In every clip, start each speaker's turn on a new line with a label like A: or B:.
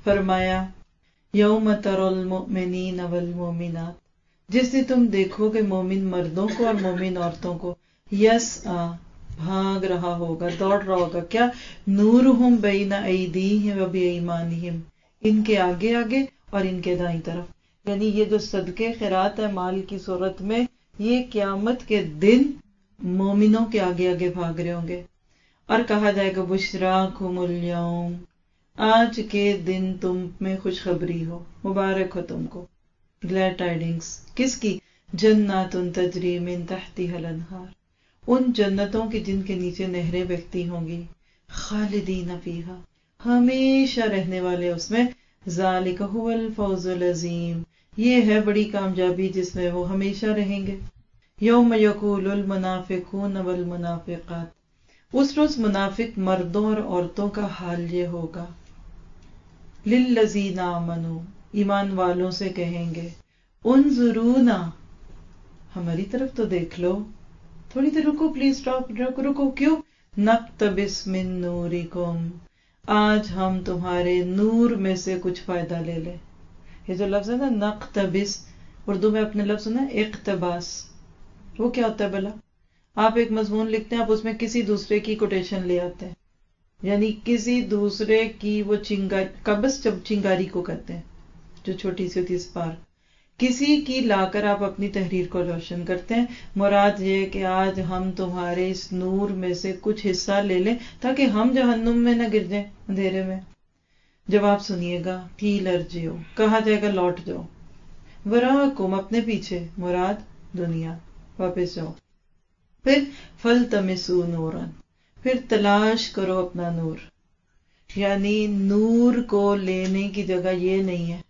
A: فرمایا یوم ترل المؤمنین والمؤمنات، جس سے تم دیکھو گے مومن مردوں کو اور مومن عورتوں کو، یسعی بھاگ رہا ہوگا، دوڑ رہا ہوگا، کیا نورہم بین ایدیہم و بایمانہم، ان کے آگے آگے اور ان کے دائیں طرف، یعنی یہ جو صدقے خیرات ہے مال کی صورت میں، یہ قیامت کے دن مومنوں کے آگے آگے بھاگ رہے ہوں گے. اور کہا جائے گا بشراکم الیوم، آج کے دن تم میں خوشخبری ہو، مبارک ہو تم کو، گلیڈ ٹائڈنگس. کس کی؟ جنات تجری من تحتها الانہار، ان جنتوں کی جن کے نیچے نہریں بہتی ہوں گی، خالدین فیہا، ہمیشہ رہنے والے اس میں، ذالک هو الفوز العظیم، یہ ہے بڑی کامیابی جس میں وہ ہمیشہ رہیں گے. یوم یقول المنافقون والمنافقات، اس روز منافق مردوں اور عورتوں کا حال یہ ہوگا، للذین آمنوا، ایمان والوں سے کہیں گے، انظرونا، ہماری طرف تو دیکھ لو، تھوڑی دیر رکو پلیز، اسٹاپ، رکو، کیوں؟ نقتبس من نورکم، آج ہم تمہارے نور میں سے کچھ فائدہ لے لیں. یہ جو لفظ ہے نا نقتبس، اردو میں اپنے لفظ سنا اقتباس، وہ کیا ہوتا ہے بلا؟ آپ ایک مضمون لکھتے ہیں، آپ اس میں کسی دوسرے کی کوٹیشن لے آتے ہیں، یعنی کسی دوسرے کی وہ چنگاری، قبض جب چنگاری کو کہتے ہیں جو چھوٹی سی ہوتی ہے اسپارک، کسی کی لا کر آپ اپنی تحریر کو روشن کرتے ہیں. مراد یہ کہ آج ہم تمہارے اس نور میں سے کچھ حصہ لے لیں تاکہ ہم جہنم میں نہ گر جائیں اندھیرے میں. جواب سنیے گا، قیل ارجعوا، کہا جائے گا لوٹ جاؤ، وراءکم، اپنے پیچھے، مراد دنیا، واپس جاؤ. پھر فالتمسوا نورا، پھر تلاش کرو اپنا نور، یعنی نور کو لینے کی جگہ یہ نہیں ہے.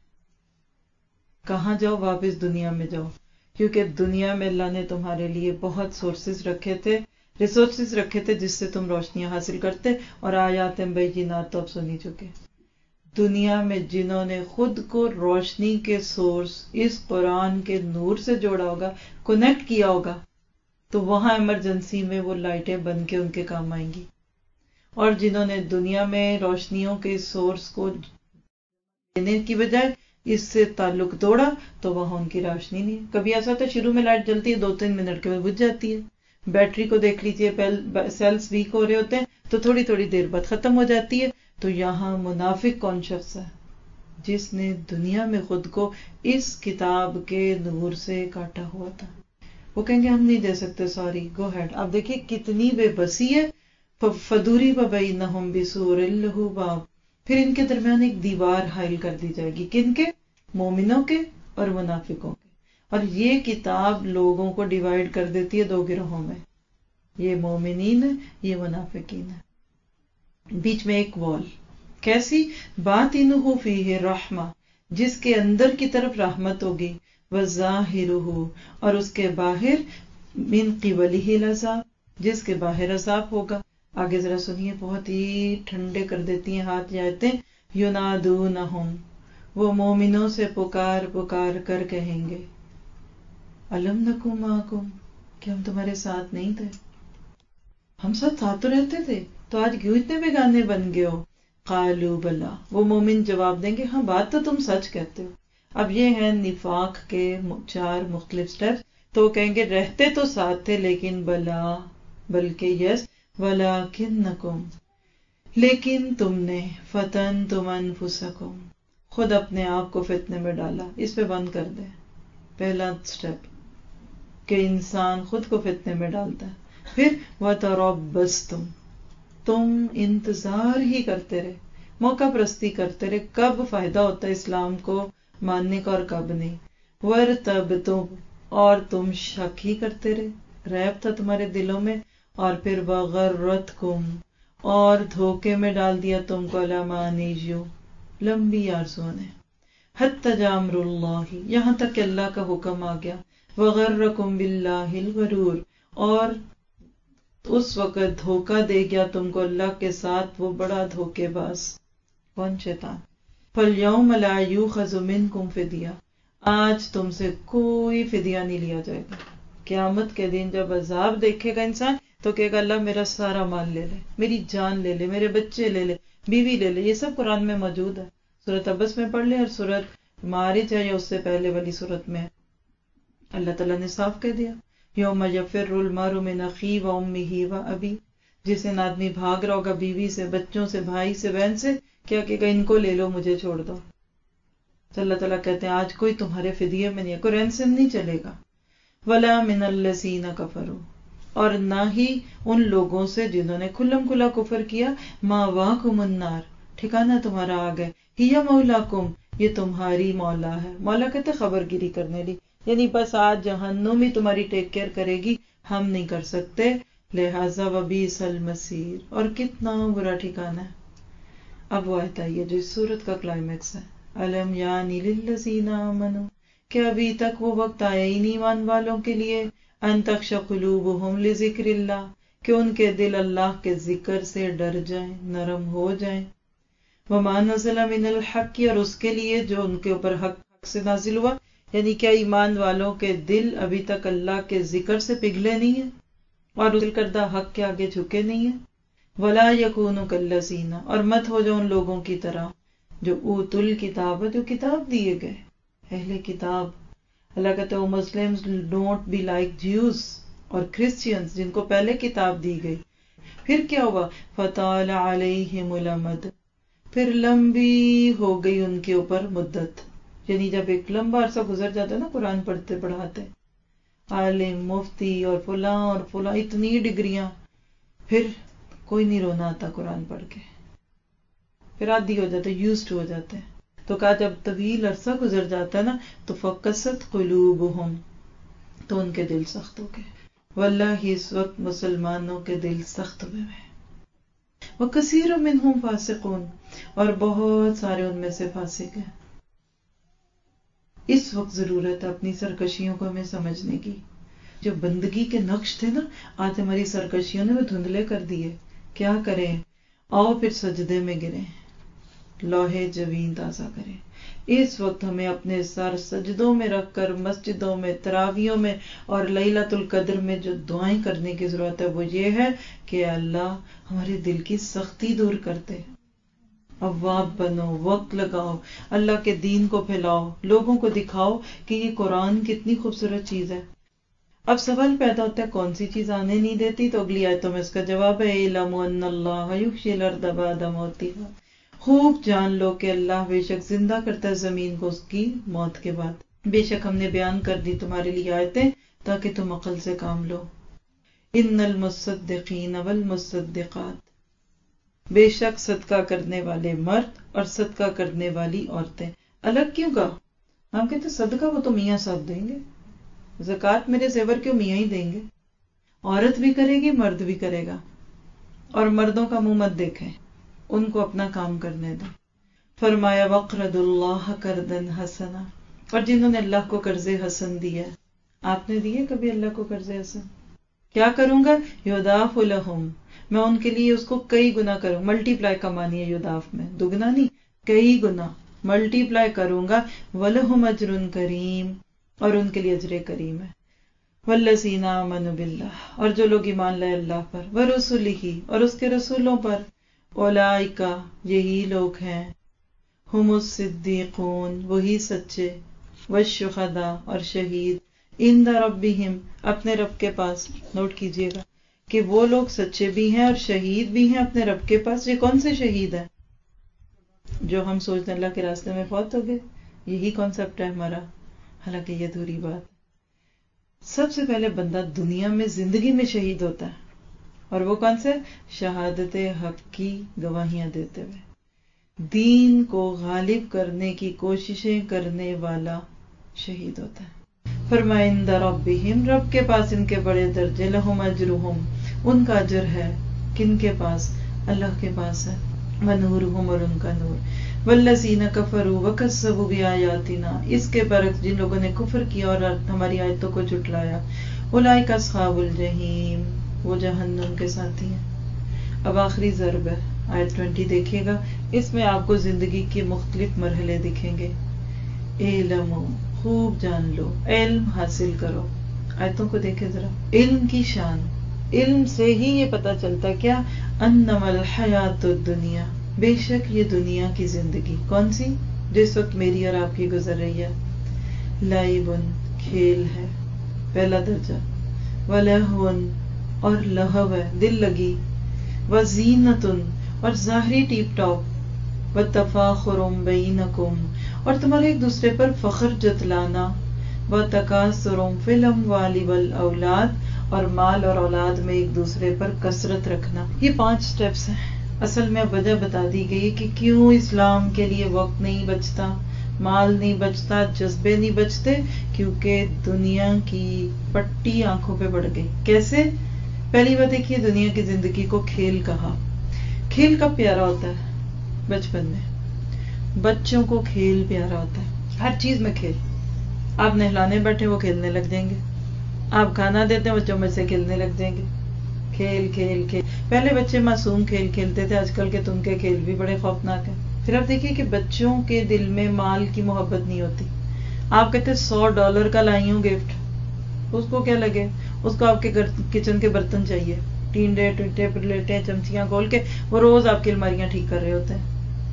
A: کہاں جاؤ؟ واپس دنیا میں جاؤ، کیونکہ دنیا میں اللہ نے تمہارے لیے بہت سورسز رکھے تھے، ریسورسز رکھے تھے جس سے تم روشنیاں حاصل کرتے، اور آیات بینات تو اب سنی چکے. دنیا میں جنہوں نے خود کو روشنی کے سورس اس قرآن کے نور سے جوڑا ہوگا، کنیکٹ کیا ہوگا، تو وہاں ایمرجنسی میں وہ لائٹیں بن کے ان کے کام آئیں گی. اور جنہوں نے دنیا میں روشنیوں کے سورس کو دینے کی بجائے اس سے تعلق توڑا، تو وہاں ان کی روشنی نہیں. کبھی ایسا ہوتا ہے شروع میں لائٹ جلتی ہے، 2-3 منٹ کے بعد بجھ جاتی ہے. بیٹری کو دیکھ لیجیے، سیلز ویک ہو رہے ہوتے ہیں تو تھوڑی تھوڑی دیر بعد ختم ہو جاتی ہے. تو یہاں منافق کون شخص ہے؟ جس نے دنیا میں خود کو اس کتاب کے نور سے کاٹا ہوا تھا. وہ کہیں گے ہم نہیں دے سکتے، سوری، گو ہیڈ. آپ دیکھیے کتنی بے بسی ہے. فَضُرِبَ بَيْنَهُمْ بِسُورٍ لَهُ بَابٌ، پھر ان کے درمیان ایک دیوار حائل کر دی جائے گی. کن کے؟ مومنوں کے اور منافقوں کے. اور یہ کتاب لوگوں کو ڈیوائیڈ کر دیتی ہے 2 گروہوں میں، یہ مومنین ہے، یہ منافقین ہے. بیچ میں ایک وال، کیسی؟ باطنہ فیہ رحمہ، جس کے اندر کی طرف رحمت ہوگی، وظاہرہ، اور اس کے باہر من قبلہ العذاب، جس کے باہر عذاب ہوگا. آگے ذرا سنیے، بہت ہی ٹھنڈے کر دیتی ہیں ہاتھ یہ آیتیں. ینادونہم، وہ مومنوں سے پکار پکار کر کہیں گے، الم نکن معکم، کہ ہم تمہارے ساتھ نہیں تھے؟ ہم ساتھ تو رہتے تھے، تو آج کیوں اتنے بیگانے بن گئے ہو؟ قالوا بلا، وہ مومن جواب دیں گے ہاں بات تو تم سچ کہتے ہو. اب یہ ہیں نفاق کے 4 مختلف سٹیپس. تو وہ کہیں گے رہتے تو ساتھ تھے، لیکن بلا، بلکہ یس، ولکنکم، لیکن تم نے، فتنتم انفسکم، خود اپنے آپ کو فتنے میں ڈالا. اس پہ بند کر دیں پہلا سٹیپ، کہ انسان خود کو فتنے میں ڈالتا ہے. پھر وتربصتم، تم انتظار ہی کرتے رہے، موقع پرستی کرتے رہے، کب فائدہ ہوتا ہے اسلام کو ماننے کا اور کب نہیں. وارتبتم، اور تم شک ہی کرتے رہے، ریب تھا تمہارے دلوں میں. اور پھر وغرتکم، اور دھوکے میں ڈال دیا تم کو، الامانیو، لمبی آرزوؤں نے، حتی جاء امر اللہ، یہاں تک کہ اللہ کا حکم آ گیا. وغرکم باللہ الغرور، اور اس وقت دھوکہ دے گیا تم کو اللہ کے ساتھ وہ بڑا دھوکے باز، کون؟ شیطان. فالیوم لا یؤخذ منکم فدیہ، آج تم سے کوئی فدیہ نہیں لیا جائے گا. قیامت کے دن جب عذاب دیکھے گا انسان تو کہے گا اللہ میرا سارا مال لے لے، میری جان لے لے، میرے بچے لے لے، بیوی لے لے. یہ سب قرآن میں موجود ہے، سورۃ عبس میں پڑھ لیں اور سورۃ معارج ہے یا اس سے پہلے والی سورت میں اللہ تعالیٰ نے صاف کہہ دیا یوم یفر المرء من اخیہ و امہ و ابی، جس دن آدمی بھاگ رہا ہوگا بیوی سے، بچوں سے، بھائی سے، بہن سے، کیا کہ ان کو لے لو، مجھے چھوڑ دو. تو اللہ تعالیٰ کہتے ہیں آج کوئی تمہارے فدیے میں نہیں ہے، کوئی رینسم نہیں چلے گا. ولا من الذین کفروا، اور نہ ہی ان لوگوں سے جنہوں نے کھلم کھلا کفر کیا. ماواکم النار، ٹھکانہ تمہارا آگ ہے. ہی مولاکم، یہ تمہاری مولا ہے. مولا کہتے خبر گیری کرنے لی، یعنی بس آج جہنم ہی تمہاری ٹیک کیئر کرے گی، ہم نہیں کر سکتے. لہذا وبئس المصیر، اور کتنا برا ٹھکانہ ہے. اب وہ آیت آئی ہے جو اس سورت کا کلائمیکس ہے. الم یعنی للذین آمنوا، کہ ابھی تک وہ وقت آیا ہی نہیں ایمان والوں کے لیے، ان تخشع قلوبہم لذکر اللہ، کہ ان کے دل اللہ کے ذکر سے ڈر جائیں، نرم ہو جائیں. وما نزل من الحق، اور اس کے لیے جو ان کے اوپر حق سے نازل ہوا. یعنی کیا ایمان والوں کے دل ابھی تک اللہ کے ذکر سے پگھلے نہیں ہیں اور نازل کردہ حق کے آگے جھکے نہیں ہیں. ولا یکونوا کالذین، اور مت ہو جاؤ ان لوگوں کی طرح جو اوتوا الکتاب، جو کتاب دیے گئے، اہل کتاب. اللہ کہتا ہے Muslims don't be like Jews اور کرسچینز جن کو پہلے کتاب دی گئی. پھر کیا ہوا؟ فطال علیہم الامد، پھر لمبی ہو گئی ان کے اوپر مدت. یعنی جب ایک لمبا عرصہ گزر جاتا ہے نا قرآن پڑھتے پڑھاتے، عالم مفتی اور فلاں اتنی ڈگریاں، پھر کوئی نہیں رونا آتا قرآن پڑھ کے، پھر عادی ہو جاتے، یوزڈ ہو جاتے ہیں. تو کہا جب طویل عرصہ گزر جاتا ہے نا تو فقست قلوبہم، تو ان کے دل سخت ہو گئے. واللہ اس وقت مسلمانوں کے دل سخت ہوئے ہیں. وکثیر منہم فاسقون، اور بہت سارے ان میں سے فاسق ہیں. اس وقت ضرورت ہے اپنی سرکشیوں کو ہمیں سمجھنے کی. جو بندگی کے نقش تھے نا، آج ہماری سرکشیوں نے وہ دھندلے کر دیے. کیا کریں؟ آؤ پھر سجدے میں گریں، لوہے جبین تازہ کریں. اس وقت ہمیں اپنے سر سجدوں میں رکھ کر مسجدوں میں، تراویحوں میں اور لیلۃ القدر میں جو دعائیں کرنے کی ضرورت ہے وہ یہ ہے کہ اللہ ہمارے دل کی سختی دور کر دے. اواب بنو، وقت لگاؤ، اللہ کے دین کو پھیلاؤ، لوگوں کو دکھاؤ کہ یہ قرآن کتنی خوبصورت چیز ہے. اب سوال پیدا ہوتا ہے کون سی چیز آنے نہیں دیتی؟ تو اگلی آیتوں میں اس کا جواب ہے اعلموا ان اللہ یحیی الارض بعد موتہا، خوب جان لو کہ اللہ بے شک زندہ کرتا ہے زمین کو اس کی موت کے بعد. بے شک ہم نے بیان کر دی تمہارے لیے آیتیں تاکہ تم عقل سے کام لو. ان المصدقین والمصدقات، بے شک صدقہ کرنے والے مرد اور صدقہ کرنے والی عورتیں. الگ کیوں کہا؟ ہم کہتے صدقہ وہ تو میاں صاحب دیں گے، زکوٰۃ میرے زیور کیوں میاں ہی دیں گے؟ عورت بھی کرے گی، مرد بھی کرے گا. اور مردوں کا منہ مت دیکھیں، ان کو اپنا کام کرنے دیں. فرمایا وقرضوا اللہ قرضا حسنا، اور جنہوں نے اللہ کو قرض حسن دیا. آپ نے دیے کبھی اللہ کو قرض حسن؟ کیا کروں گا؟ یضاعف لہم، میں ان کے لیے اس کو کئی گنا کروں. ملٹی پلائی کا معنی ہے یضاعف میں، دگنا نہیں، کئی گنا ملٹی پلائی کروں گا. ولہم اجر کریم، اور ان کے لیے اجر کریم ہے. والذین آمنوا باللہ، اور جو لوگ ایمان لائے اللہ پر، ورسلہ، اور اس کے رسولوں پر. اولئک، یہی لوگ ہیں، ہم الصدیقون، وہی سچے، والشہداء، اور شہید، عند ربہم، اپنے رب کے پاس. نوٹ کیجئے گا کہ وہ لوگ سچے بھی ہیں اور شہید بھی ہیں اپنے رب کے پاس. یہ کون سے شہید ہیں؟ جو ہم سوچتے ہیں اللہ کے راستے میں فوت ہو گئے، یہی کانسیپٹ ہے ہمارا، حالانکہ یہ ادھوری بات. سب سے پہلے بندہ دنیا میں زندگی میں شہید ہوتا ہے، اور وہ کون سے؟ شہادت حق کی گواہیاں دیتے ہوئے، دین کو غالب کرنے کی کوششیں کرنے والا شہید ہوتا ہے. فرمائے عند ربہم، رب کے پاس ان کے بڑے درجے. لہم اجرہم، ان کا اجر ہے. کن کے پاس؟ اللہ کے پاس ہے. ونورہم، اور ان کا نور. والذین کفروا وکذبوا بآیاتنا، اس کے برعکس جن لوگوں نے کفر کیا اور ہماری آیتوں کو جھٹلایا. اولئک اصحاب الجحیم، وہ جہنم کے ساتھی ہیں. اب آخری ضرب ہے، آیت 20 دیکھیے گا. اس میں آپ کو زندگی کے مختلف مرحلے دکھیں گے. علموا، خوب جان لو، علم حاصل کرو. آیتوں کو دیکھیں ذرا. علم کی شان، علم سے ہی یہ پتا چلتا کیا؟ انما الحیات الدنیا، بے شک یہ دنیا کی زندگی کون سی جس وقت میری اور آپ کی گزر رہی ہے، لعبن کھیل ہے پہلا درجہ، ولہون اور لہو ہے دل لگی، وزینتن اور ظاہری ٹیپ ٹاپ، وتفاخر بینکم اور تمہارے ایک دوسرے پر فخر جتلانا، وتکاثر فی الاموال والاولاد اور مال اور اولاد میں ایک دوسرے پر کثرت رکھنا۔ یہ 5 سٹیپس ہیں۔ اصل میں وجہ بتا دی گئی کہ کیوں اسلام کے لیے وقت نہیں بچتا، مال نہیں بچتا، جذبے نہیں بچتے، کیونکہ دنیا کی پٹی آنکھوں پہ پڑ گئی۔ کیسے؟ پہلی بات دیکھیے، دنیا کی زندگی کو کھیل کہا۔ کھیل کب پیارا ہوتا ہے؟ بچپن میں بچوں کو کھیل پیارا ہوتا ہے، ہر چیز میں کھیل۔ آپ نہلانے بیٹھے وہ کھیلنے لگ جائیں گے، آپ کھانا دیتے ہیں بچوں میں سے کھیلنے لگ جائیں گے، کھیل کھیل کھیل۔ پہلے بچے معصوم کھیل کھیلتے تھے، آج کل کے تم کے کھیل بھی بڑے خوفناک ہیں۔ پھر آپ دیکھیے کہ بچوں کے دل میں مال کی محبت نہیں ہوتی۔ آپ کہتے $100 کا لائی ہوں گفٹ، اس کو کیا لگے، اس کو آپ کے کچن کے برتن چاہیے، ٹینڈے ٹوٹے پلیٹیں چمچیاں کھول کے وہ روز آپ کی الماریاں ٹھیک کر رہے ہوتے ہیں۔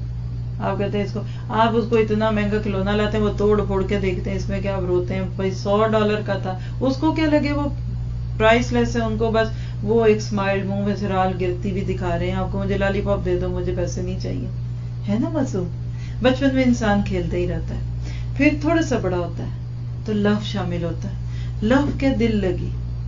A: آپ کہتے ہیں آپ اس کو اتنا مہنگا کھلونا لاتے ہیں، وہ توڑ پھوڑ کے دیکھتے ہیں اس میں کیا، آپ روتے ہیں بھائی $100 کا تھا، اس کو کیا لگے، وہ پرائس لیس ہے، ان کو بس وہ ایک اسمائل منہ میں سے رال گرتی بھی دکھا رہے ہیں آپ کو، مجھے لالی پاپ دے دو، مجھے پیسے نہیں چاہیے، ہے نا معصوم۔ بچپن میں انسان کھیلتا ہی رہتا ہے۔ پھر تھوڑا سا بڑا ہوتا ہے تو لو شامل ہوتا ہے۔ لو کے دل لگی،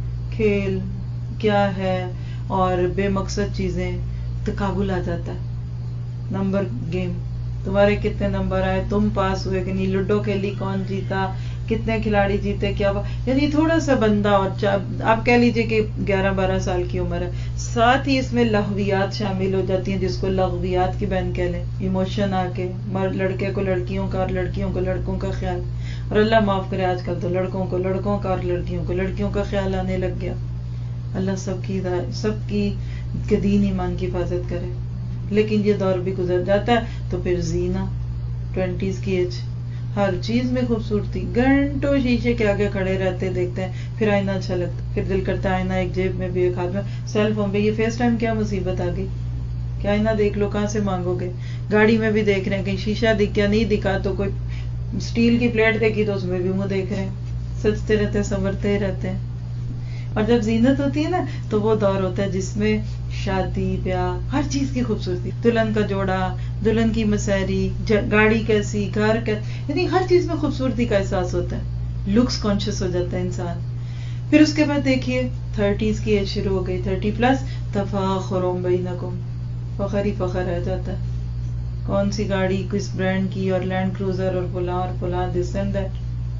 A: کھیل کیا ہے اور بے مقصد چیزیں، تقابل آ جاتا ہے، نمبر گیم، تمہارے کتنے نمبر آئے، تم پاس ہوئے کہ نہیں، لوڈو کھیلی کون جیتا، کتنے کھلاڑی جیتے، کیا یعنی تھوڑا سا بندہ، اور آپ کہہ لیجئے کہ 11-12 سال کی عمر ہے، ساتھ ہی اس میں لغویات شامل ہو جاتی ہیں، جس کو لغویات کی بہن کہہ لیں، ایموشن آ کے، لڑکے کو لڑکیوں کا اور لڑکیوں کو لڑکوں کا خیال، اور اللہ معاف کرے آج کل تو لڑکوں کو لڑکوں کا اور لڑکیوں کو لڑکیوں کا خیال آنے لگ گیا۔ اللہ سب کی دین ایمان کی حفاظت کرے۔ لیکن یہ دور بھی گزر جاتا ہے تو پھر زینا، 20s کی ایج، ہر چیز میں خوبصورتی، گھنٹوں شیشے کے آگے کھڑے رہتے دیکھتے ہیں، پھر آئینہ اچھا لگتا ہے، پھر دل کرتا ہے آئینہ ایک جیب میں بھی ایک ہاتھ میں، سیل فون پہ یہ فیس ٹائم کیا مصیبت آ گئی کہ آئینہ دیکھ لو، کہاں سے مانگو گے، گاڑی میں بھی دیکھ رہے ہیں کہیں شیشہ دکھا نہیں دکھا تو کوئی اسٹیل کی پلیٹ دیکھی تو اس میں بھی منہ دیکھ رہے ہیں، سجتے رہتے ہیں، سنورتے ہی رہتے ہیں۔ اور جب زینت ہوتی ہے نا تو وہ دور ہوتا ہے جس میں شادی بیاہ ہر چیز کی خوبصورتی، دلہن کا جوڑا، دلہن کی مسحری، گاڑی کیسی، گھر کیسی، یعنی ہر چیز میں خوبصورتی کا احساس ہوتا ہے، لکس کانشیس ہو جاتا ہے انسان۔ پھر اس کے بعد دیکھیے 30s کی ایج شروع ہو گئی، 30+، تفاخر بینکم، فخر ہی فخر رہ جاتا ہے، کون سی گاڑی کس برانڈ کی، اور لینڈ کروزر اور فلاں دس اینڈ دیٹ،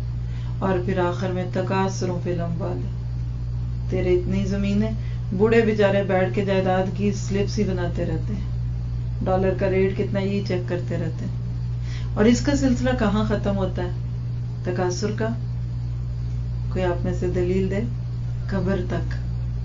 A: اور پھر آخر میں تکاثر فی الاموال، تیرے اتنی زمینیں، بوڑھے بیچارے بیٹھ کے جائیداد کی سلپس ہی بناتے رہتے ہیں، ڈالر کا ریٹ کتنا یہ چیک کرتے رہتے ہیں۔ اور اس کا سلسلہ کہاں ختم ہوتا ہے؟ تکاثر کا، کوئی آپ میں سے دلیل دے؟ قبر تک،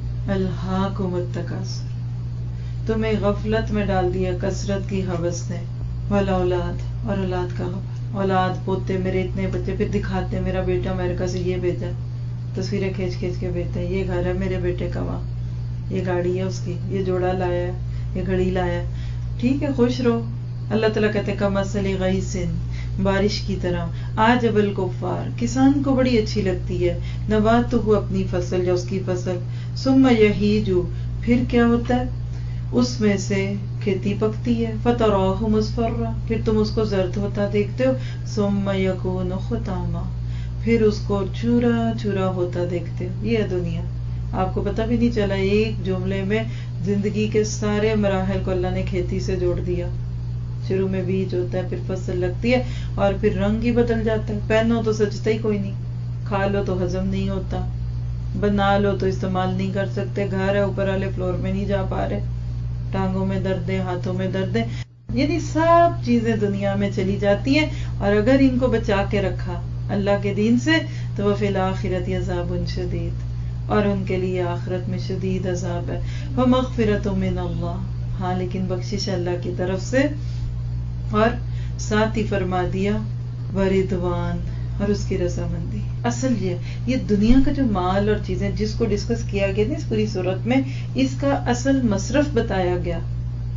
A: الہاکم التکاثر، تمہیں غفلت میں ڈال دیا کثرت کی ہوس نے، والاولاد اور اولاد کا غبار، اولاد پوتے میرے اتنے بچے، پھر دکھاتے میرا بیٹا امریکہ سے یہ بھیجا، تصویریں کھینچ کے بھیجتے ہیں، یہ گھر ہے میرے بیٹے کا وہاں، یہ گاڑی ہے اس کی، یہ جوڑا لایا ہے، یہ گھڑی لایا ہے، ٹھیک ہے خوش رہو۔ اللہ تعالیٰ کہتے کمثل غیث، بارش کی طرح، اعجب الکفار، کسان کو بڑی اچھی لگتی ہے، نباتہ، اپنی فصل یا اس کی فصل، ثم یہیج، پھر کیا ہوتا ہے اس میں سے کھیتی پکتی ہے، فتراہ مصفرا، پھر تم اس کو زرد ہوتا دیکھتے ہو، ثم یکون حطاما، پھر اس کو چورا چورا ہوتا دیکھتے ہو۔ یہ ہے دنیا، آپ کو پتہ بھی نہیں چلا، ایک جملے میں زندگی کے سارے مراحل کو اللہ نے کھیتی سے جوڑ دیا۔ شروع میں بیج ہوتا ہے، پھر فصل لگتی ہے، اور پھر رنگ ہی بدل جاتا ہے، پہنو تو سجتا ہی کوئی نہیں، کھا لو تو ہضم نہیں ہوتا، بنا لو تو استعمال نہیں کر سکتے، گھر ہے اوپر والے فلور میں نہیں جا پا رہے، ٹانگوں میں درد ہے، ہاتھوں میں درد ہے، یعنی سب چیزیں دنیا میں چلی جاتی ہیں، اور اگر ان کو بچا کے رکھا اللہ کے دین سے تو وہ فی الآخرۃ عذاب شدید، اور ان کے لیے آخرت میں شدید عذاب ہے، ومغفرۃ من اللہ، ہاں لیکن بخشش اللہ کی طرف سے، اور ساتھ ہی فرما دیا ورضوان، اور اس کی رضامندی۔ اصل یہ دنیا کا جو مال اور چیزیں جس کو ڈسکس کیا گیا نا اس پوری صورت میں، اس کا اصل مصرف بتایا گیا،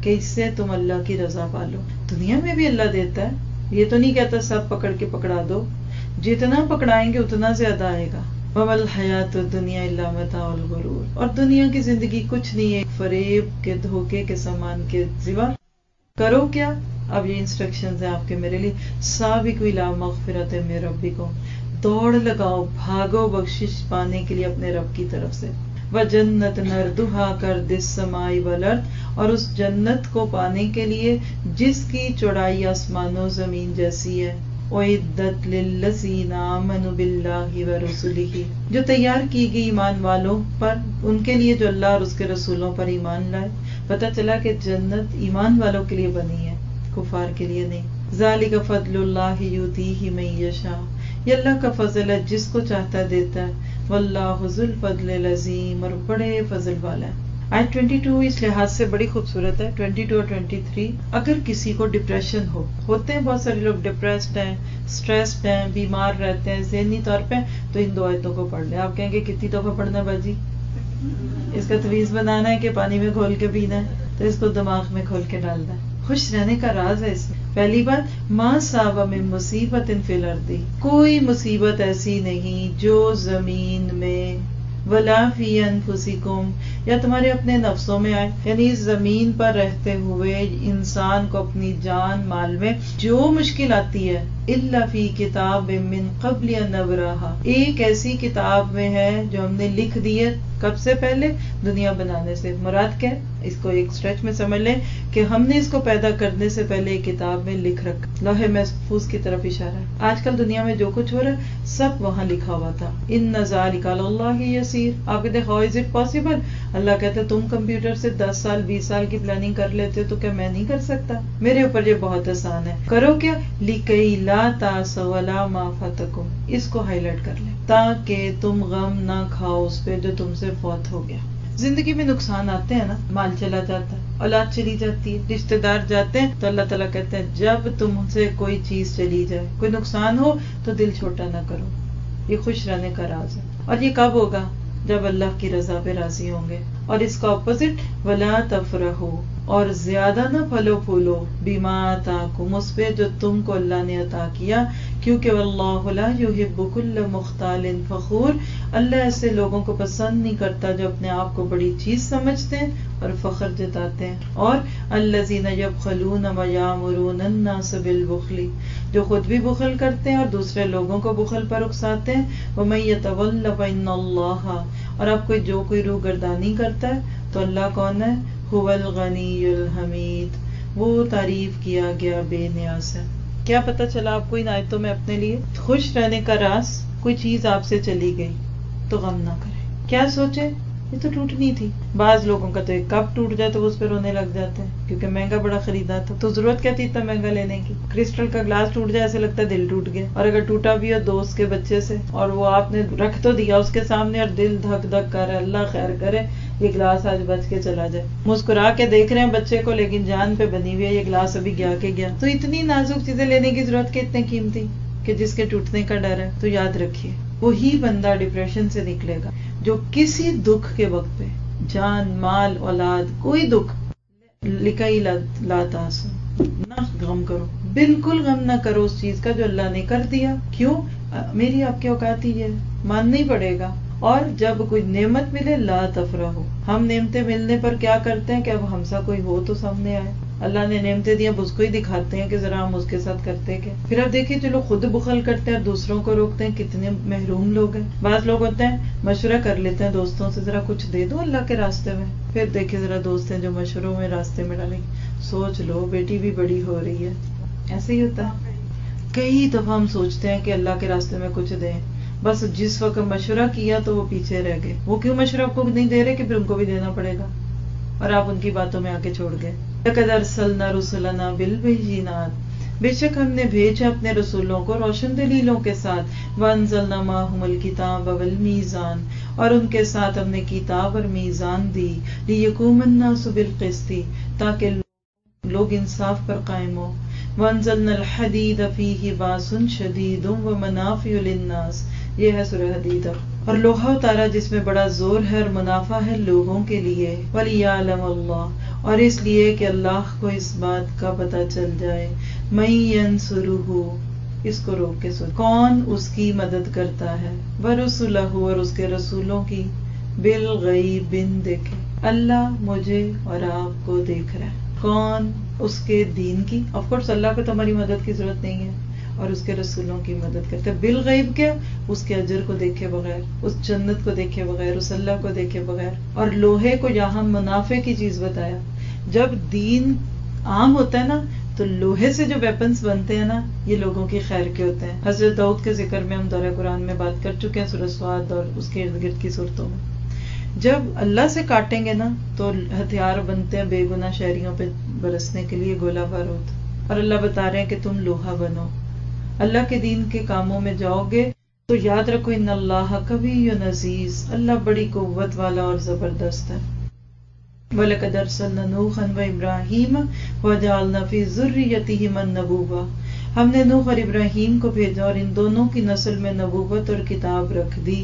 A: کہ اس سے تم اللہ کی رضا پالو. دنیا میں بھی اللہ دیتا ہے, یہ تو نہیں کہتا سب پکڑ کے پکڑا دو, جتنا پکڑائیں گے اتنا زیادہ آئے گا. وَمَا الْحَيَاةُ الدُّنْيَا إِلَّا مَتَاعُ الْغُرُورِ, اور دنیا کی زندگی کچھ نہیں ہے فریب کے دھوکے کے سامان کے سوا. کرو کیا؟ اب یہ انسٹرکشنز ہیں آپ کے میرے لیے. سابقوا الی مغفرۃ من ربکم, دوڑ لگاؤ, بھاگو بخشش پانے کے لیے اپنے رب کی طرف سے. وجنت نردھا کَرْضِ السماء والارض, اور اس جنت کو پانے کے لیے جس کی چوڑائی آسمان و زمین جیسی ہے. اعدت للذین آمنوا باللہ ورسلہ, جو تیار کی گئی ایمان والوں پر, ان کے لیے جو اللہ اور اس کے رسولوں پر ایمان لائے. پتہ چلا کہ جنت ایمان والوں کے لیے بنی ہے, کفار کے لیے نہیں. ذالک فضل اللہ یؤتیہ من یشاء, یہ اللہ کا فضل ہے جس کو چاہتا ہے دیتا ہے. واللہ ذو الفضل العظیم, اور بڑے فضل والا ہے. آیت 22 اس لحاظ سے بڑی خوبصورت ہے. 22 اور 23, اگر کسی کو ڈپریشن ہوتے ہیں بہت سارے لوگ ڈپریسڈ ہیں, سٹریسڈ ہیں, بیمار رہتے ہیں ذہنی طور پہ, تو ان دو آیتوں کو پڑھ لیں. آپ کہیں گے کتنی دفعہ پڑھنا باجی؟ اس کا تویز بنانا ہے کہ پانی میں کھول کے پینا ہے, تو اس کو دماغ میں کھول کے ڈالنا ہے. خوش رہنے کا راز ہے اس میں. پہلی بات, ما صاب من مصیبت فی الارض, کوئی مصیبت ایسی نہیں جو زمین میں, ولا فی انفسکم, یا تمہارے اپنے نفسوں میں آئے. یعنی اس زمین پر رہتے ہوئے انسان کو اپنی جان مال میں جو مشکل آتی ہے, الا فی کتاب من قبل ان نبرہا, ایک ایسی کتاب میں ہے جو ہم نے لکھ دی ہے. کب سے پہلے؟ دنیا بنانے سے. مراد کیا ہے؟ اس کو ایک اسٹریچ میں سمجھ لیں کہ ہم نے اس کو پیدا کرنے سے پہلے ایک کتاب میں لکھ رکھا. لوح محفوظ کی طرف اشارہ ہے. آج کل دنیا میں جو کچھ ہو رہا ہے سب وہاں لکھا ہوا تھا. ان ذالک علی اللہ یسیر. آپ کہتے ہیں how is it possible? Allah کہتے ہیں تم کمپیوٹر سے 10 سال 20 سال کی پلاننگ کر لیتے ہو, تو کیا میں نہیں کر سکتا؟ میرے اوپر یہ بہت آسان ہے. کرو کیا؟ لکی لا تاسوا علی ما فاتکم, اس کو ہائی لائٹ کر لیں تاکہ تم غم نہ کھاؤ اس پہ جو تم سے فوت ہو گیا. زندگی میں نقصان آتے ہیں نا, مال چلا جاتا ہے, اولاد چلی جاتی ہے, رشتے دار جاتے ہیں, تو اللہ تعالیٰ کہتے ہیں جب تم سے کوئی چیز چلی جائے, کوئی نقصان ہو, تو دل چھوٹا نہ کرو. یہ خوش رہنے کا راز ہے. اور یہ کب ہوگا؟ جب اللہ کی رضا پہ راضی ہوں گے. اور اس کا اپوزٹ, ولا تفرحوا, اور زیادہ نہ پھلو پھولو, بما آتاکم, اس پہ جو تم کو اللہ نے عطا کیا, کیونکہ واللہ لا یحب کل مختال فخور, اللہ ایسے لوگوں کو پسند نہیں کرتا جو اپنے آپ کو بڑی چیز سمجھتے ہیں اور فخر جتاتے ہیں. اور الذین یبخلون ویامرون الناس بالبخل, جو خود بھی بخل کرتے ہیں اور دوسرے لوگوں کو بخل پر اکساتے ہیں. ومن یتول فإن اللہ, اور اب کوئی روح گردانی کرتا ہے تو اللہ کون ہے؟ هو الغنی الحمید, وہ تعریف کیا گیا بے نیاز ہے. کیا پتہ چلا آپ کو ان آیتوں میں اپنے لیے؟ خوش رہنے کا راز, کوئی چیز آپ سے چلی گئی تو غم نہ کریں. کیا سوچے یہ تو ٹوٹنی تھی. بعض لوگوں کا تو ایک کپ ٹوٹ جائے تو اس پہ رونے لگ جاتے ہیں کیونکہ مہنگا بڑا خریدا تھا, تو ضرورت کیا تھی اتنا مہنگا لینے کی. کرسٹل کا گلاس ٹوٹ جائے ایسے لگتا ہے دل ٹوٹ گیا. اور اگر ٹوٹا بھی ہو دوست کے بچے سے, اور وہ آپ نے رکھ تو دیا اس کے سامنے, اور دل دھک دھک کر رہا ہے, اللہ خیر کرے یہ گلاس آج بچ کے چلا جائے. مسکرا کے دیکھ رہے ہیں بچے کو, لیکن جان پہ بنی ہوئی ہے یہ گلاس ابھی گیا کے گیا. تو اتنی نازک چیزیں لینے کی ضرورت کتنے قیمتی کہ جس کے ٹوٹنے کا ڈر ہے. تو یاد رکھیے وہی بندہ ڈپریشن سے نکلے گا جو کسی دکھ کے وقت پہ, جان مال اولاد کوئی دکھ, لکئی لا تاسو, نہ غم کرو, بالکل غم نہ کرو اس چیز کا جو اللہ نے کر دیا. کیوں؟ میری آپ کی اوقات ہی ہے, ماننا ہی پڑے گا. اور جب کوئی نعمت ملے لا تفرحو, ہم نعمتیں ملنے پر کیا کرتے ہیں کہ اب ہم سا کوئی ہو تو سامنے آئے. اللہ نے نعمتیں دی, اب اس کو ہی دکھاتے ہیں کہ ذرا ہم اس کے ساتھ کرتے کیا. پھر اب دیکھیے جو لوگ خود بخل کرتے ہیں اور دوسروں کو روکتے ہیں کتنے محروم لوگ ہیں. بعض لوگ ہوتے ہیں مشورہ کر لیتے ہیں دوستوں سے, ذرا کچھ دے دو اللہ کے راستے میں. پھر دیکھیے ذرا دوست ہیں جو مشوروں میں راستے میں ڈالیں, سوچ لو بیٹی بھی بڑی ہو رہی ہے. ایسے ہی ہوتا ہے. کئی دفعہ ہم سوچتے ہیں کہ اللہ کے راستے میں کچھ دیں, بس جس وقت مشورہ کیا تو وہ پیچھے رہ گئے. وہ کیوں مشورہ آپ کو نہیں دے رہے کہ پھر ان کو بھی دینا پڑے گا, اور آپ ان کی باتوں میں آ کے چھوڑ گئے. لقد ارسلنا رسلنا بالبینات, بے شک ہم نے بھیجا اپنے رسولوں کو روشن دلیلوں کے ساتھ. وانزلنا معهم الکتاب والمیزان, اور ان کے ساتھ ہم نے کتاب اور میزان دی. لیقوم الناس بالقسط, تاکہ لوگ انصاف پر قائم ہو. وانزلنا الحدید فیہ باس شدید ومنافع للناس, یہ ہے سورہ حدید. اور لوہا اتارا جس میں بڑا زور ہے اور منافع ہے لوگوں کے لیے، وَلِيَعْلَمَ اللَّهُ، اور اس لیے کہ اللہ کو اس بات کا پتہ چل جائے، مَن يَنصُرُهُ، اس کو روک کے سن، کون اس کی مدد کرتا ہے، وَرُسُلَهُ، اور اس کے رسولوں کی، بِالْغَیْبِ، بن دیکھے، اللہ مجھے اور آپ کو دیکھ رہا ہے، کون اس کے دین کی، آف کورس اللہ کو تو ہماری مدد کی ضرورت نہیں ہے، اور اس کے رسولوں کی مدد کرتے ہیں، بالغیب کیا، اس کے اجر کو دیکھے بغیر، اس جنت کو دیکھے بغیر، اس اللہ کو دیکھے بغیر. اور لوہے کو یہاں منافع کی چیز بتایا. جب دین عام ہوتا ہے نا تو لوہے سے جو ویپنز بنتے ہیں نا یہ لوگوں کی خیر کے ہوتے ہیں. حضرت داؤد کے ذکر میں ہم دورہ قرآن میں بات کر چکے ہیں، سورہ صاد اور اس کے ارد گرد کی صورتوں میں. جب اللہ سے کاٹیں گے نا تو ہتھیار بنتے ہیں بے گناہ شہریوں پہ برسنے کے لیے، گولہ بارود. اور اللہ بتا رہے ہیں کہ تم لوہا بنو، اللہ کے دین کے کاموں میں جاؤ گے تو یاد رکھو ان اللہ قوی عزیز، اللہ بڑی قوت والا اور زبردست ہے. وَلَقَدْ أَرْسَلْنَا نُوحًا وَإِبْرَاهِيمَ وَجَعَلْنَا فِي ذُرِّيَّتِهِمَا النُّبُوَّةَ، ہم نے نوح اور ابراہیم کو بھیجا اور ان دونوں کی نسل میں نبوت اور کتاب رکھ دی.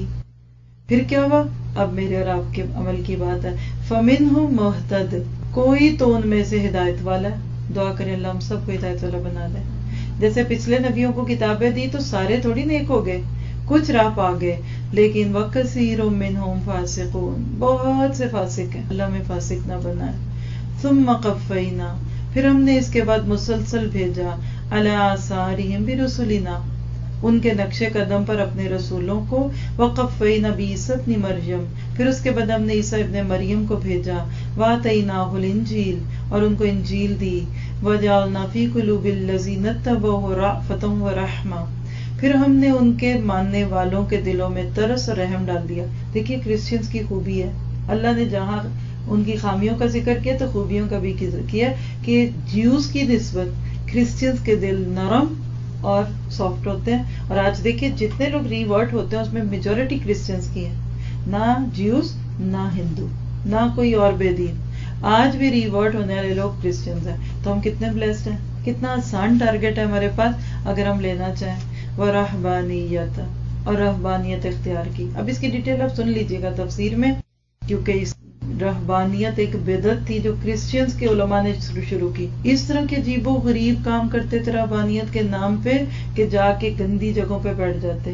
A: پھر کیا ہوا؟ اب میرے اور آپ کے عمل کی بات ہے. فَمِنْهُم مُهْتَدٍ، کوئی تو ان میں سے ہدایت والا ہے. دعا کریں اللہ ہم سب کو ہدایت والا بنا دے. جیسے پچھلے نبیوں کو کتابیں دی تو سارے تھوڑی نیک ہو گئے، کچھ راہ پا گئے، لیکن وَكَثِيرٌ مِّنْهُمْ فَاسِقُونَ، بہت سے فاسق ہیں، اللہ میں فاسق نہ بنائے. ثُمَّ قَفَّيْنَا، پھر ہم نے اس کے بعد مسلسل بھیجا، عَلَىٰ آثَارِهِمْ بِرُسُلِنَا، ان کے نقش قدم پر اپنے رسولوں کو. وَقَفَّيْنَا بِعِیسَىٰ ابْنِ مَرْیَم، پھر اس کے بعد ہم نے عیسیٰ ابن مریم کو بھیجا. وَآتَيْنَاهُ الْإِنْجِیلَ، اور ان کو انجیل دی. وَجَعَلْنَا فِی قُلُوبِ الَّذِینَ اتَّبَعُوهُ رَأْفَةً وَرَحْمَةً، پھر ہم نے ان کے ماننے والوں کے دلوں میں ترس اور رحم ڈال دیا. دیکھیے کرسچنز کی خوبی ہے، اللہ نے جہاں ان کی خامیوں کا ذکر کیا تو خوبیوں کا بھی ذکر کیا کہ جیوز کی نسبت کرسچنز کے دل نرم اور سافٹ ہوتے ہیں. اور آج دیکھیے جتنے لوگ ریورٹ ہوتے ہیں اس میں میجورٹی کرسچنز کی ہیں، نہ جیوز نہ ہندو نہ کوئی اور بے دین. آج بھی ریورٹ ہونے والے لوگ کرسچنز ہیں. تو ہم کتنے بلیسڈ ہیں، کتنا آسان ٹارگٹ ہے ہمارے پاس اگر ہم لینا چاہیں. وَرَہْبَانِیَّةً، اور رہبانیت اختیار کی. اب اس کی ڈیٹیل آپ سن لیجئے گا تفسیر میں، کیونکہ اس رہبانیت ایک بدعت تھی جو کرسچنز کے علماء نے شروع کی. اس طرح کے عجیب و غریب کام کرتے تھے رہبانیت کے نام پہ کہ جا کے گندی جگہوں پہ بیٹھ جاتے،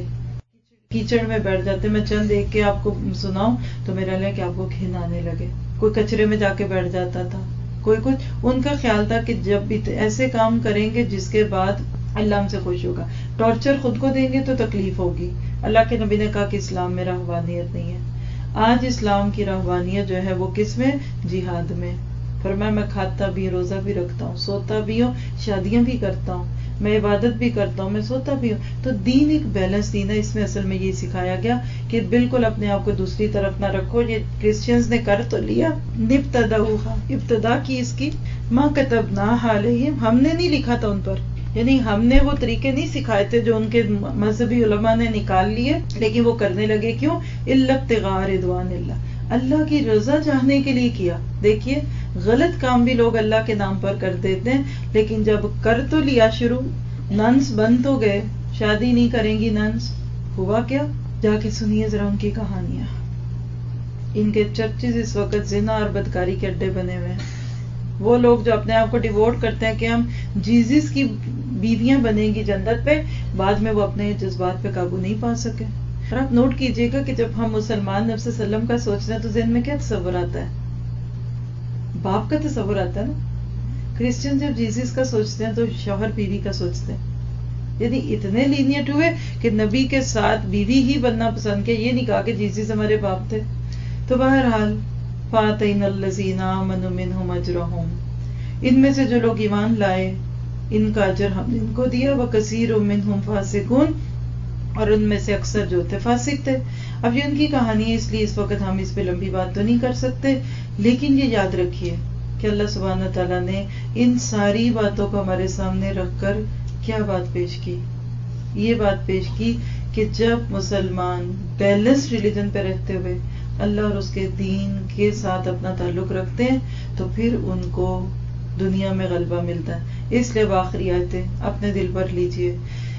A: کیچڑ میں بیٹھ جاتے. میں چند ایک کے آپ کو سناؤں تو میرا لے کہ آپ کو گھن آنے لگے. کوئی کچرے میں جا کے بیٹھ جاتا تھا، کوئی کچھ. ان کا خیال تھا کہ جب بھی ایسے کام کریں گے جس کے بعد اللہ ہم سے خوش ہوگا. ٹارچر خود کو دیں گے تو تکلیف ہوگی. اللہ کے نبی نے کہا کہ اسلام میں رہبانیت نہیں ہے. آج اسلام کی رہبانیت جو ہے وہ کس میں؟ جہاد میں. فرمایا میں کھاتا بھی، روزہ بھی رکھتا ہوں، سوتا بھی ہوں، شادیاں بھی کرتا ہوں، میں عبادت بھی کرتا ہوں، میں سوتا بھی ہوں. تو دین ایک بیلنس دین ہے. اس میں اصل میں یہ سکھایا گیا کہ بالکل اپنے آپ کو دوسری طرف نہ رکھو. یہ کرسچنز نے کر تو لیا، ابتدا کی اس کی. ما كتبناها علیہم، ہم نے نہیں لکھا تھا ان پر، یعنی ہم نے وہ طریقے نہیں سکھائے تھے جو ان کے مذہبی علماء نے نکال لیے، لیکن وہ کرنے لگے. کیوں؟ الا ابتغاء رضوان اللہ، اللہ کی رضا چاہنے کے لیے کیا. دیکھیے غلط کام بھی لوگ اللہ کے نام پر کر دیتے ہیں، لیکن جب کر تو لیا شروع، ننس بند تو گئے، شادی نہیں کریں گی ننس. ہوا کیا؟ جا کے سنیے ذرا ان کی کہانیاں. ان کے چرچز اس وقت زنا اور بدکاری کے اڈے بنے ہوئے ہیں. وہ لوگ جو اپنے آپ کو ڈیووٹ کرتے ہیں کہ ہم جیزس کی بیویاں بنیں گی جنت پہ، بعد میں وہ اپنے جذبات پہ قابو نہیں پا سکے. اور آپ نوٹ کیجئے گا کہ جب ہم مسلمان نبی صلی اللہ علیہ وسلم کا سوچتے ہیں تو ذہن میں کیا تصور آتا ہے؟ باپ کا تصور آتا ہے نا. کرسچن جب جیزس کا سوچتے ہیں تو شوہر بیوی کا سوچتے ہیں. یعنی اتنے لینیٹ ہوئے کہ نبی کے ساتھ بیوی ہی بننا پسند کیا، یہ نہیں کہا کہ جیزس ہمارے باپ تھے. تو بہرحال فَآتَيْنَا الَّذِينَ آمَنُوا مِنْهُمْ أَجْرَهُمْ، ان میں سے جو لوگ ایمان لائے ان کا اجر ہم نے ان کو دیا. وَكَثِيرٌ مِّنْهُمْ فَاسِقُونَ، اور ان میں سے اکثر جو تھے فاسق تھے. اب یہ ان کی کہانی ہے، اس لیے اس وقت ہم اس پہ لمبی بات تو نہیں کر سکتے، لیکن یہ یاد رکھیے کہ اللہ سبحانہ تعالیٰ نے ان ساری باتوں کو ہمارے سامنے رکھ کر کیا بات پیش کی؟ یہ بات پیش کی کہ جب مسلمان بیلنس ریلیجن پہ رہتے ہوئے اللہ اور اس کے دین کے ساتھ اپنا تعلق رکھتے ہیں تو پھر ان کو دنیا میں غلبہ ملتا ہے. اس لیے آخری آیتیں اپنے دل پر لیجئے.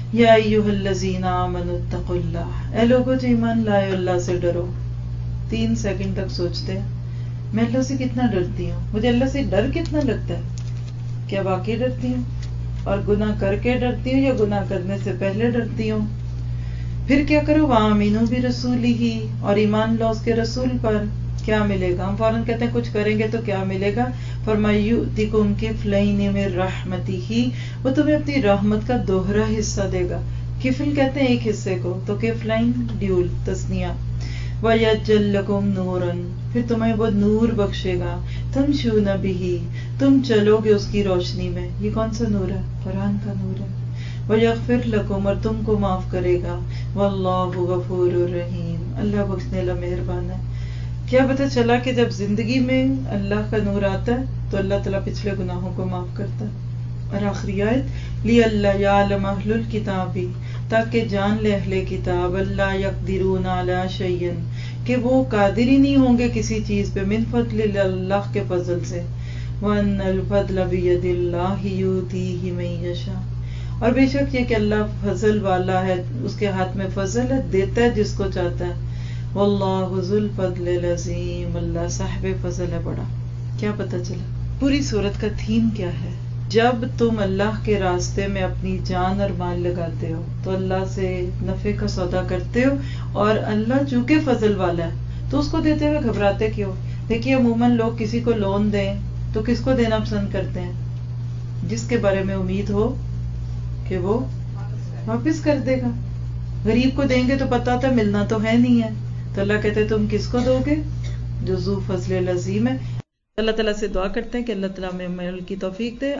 A: یا ایھا الذین آمنوا اتقوا اللہ، اے لوگو جو ایمان لائے اللہ سے ڈرو. 3 سیکنڈ تک سوچتے ہیں میں اللہ سے کتنا ڈرتی ہوں، مجھے اللہ سے ڈر کتنا لگتا ہے، کیا واقعی ڈرتی ہوں، اور گناہ کر کے ڈرتی ہوں یا گناہ کرنے سے پہلے ڈرتی ہوں. پھر کیا کرو، وآمنوا برسولہ، اور ایمان لو اس کے رسول پر. کیا ملے گا؟ ہم فوراً کہتے ہیں کچھ کریں گے تو کیا ملے گا؟ فرمایا یؤتکم کفلین من رحمتہ، وہ تمہیں اپنی رحمت کا دوہرا حصہ دے گا. کفل کہتے ہیں ایک حصے کو، تو کفلین ڈیول تثنیہ. وَيَجْعَلْ لَكُمْ نُورًا، پھر تمہیں وہ نور بخشے گا. تمشون بہ، تم چلو گے اس کی روشنی میں. یہ کون سا نور ہے؟ قرآن کا نور ہے. وَيَغْفِرْ لَكُمْ، اور تم کو معاف کرے گا. وَاللَّهُ غَفُورٌ رَحِيمٌ، اللہ بخشنے والا مہربان ہے. کیا پتہ چلا کہ جب زندگی میں اللہ کا نور آتا ہے تو اللہ تعالیٰ پچھلے گناہوں کو معاف کرتا ہے. اور آخری آیت، لِأَلَّا يَعْلَمَ أَهْلُ الْكِتَابِ، تاکہ جان لے اہل کتاب، اللہ يَقْدِرُونَ عَلَى شَيْءٍ، کہ وہ قادر ہی نہیں ہوں گے کسی چیز پہ، من فضل اللہ کے فضل سے. وَأَنَّ الْفَضْلَ بِيَدِ اللَّهِ يُؤْتِيهِ مَن يَشَاءُ، اور بے شک یہ کہ اللہ فضل والا ہے، اس کے ہاتھ میں فضل ہے، دیتا ہے جس کو چاہتا ہے. واللہ ذو الفضل العظیم، اللہ صاحب فضل ہے بڑا. کیا پتہ چلا پوری صورت کا تھیم کیا ہے؟ جب تم اللہ کے راستے میں اپنی جان اور مال لگاتے ہو تو اللہ سے نفع کا سودا کرتے ہو، اور اللہ چونکہ فضل والا ہے تو اس کو دیتے ہوئے گھبراتے کیوں؟ دیکھیے عموماً لوگ کسی کو لون دیں تو کس کو دینا پسند کرتے ہیں؟ جس کے بارے میں امید ہو کہ وہ واپس کر دے گا. غریب کو دیں گے تو پتہ تھا ملنا تو ہے نہیں ہے، تو اللہ کہتے تم کس کو دو گے؟ جو ذو فضل العظیم ہے. اللہ تعالیٰ سے دعا کرتے ہیں کہ اللہ تعالیٰ ہمیں عمل کی توفیق دے.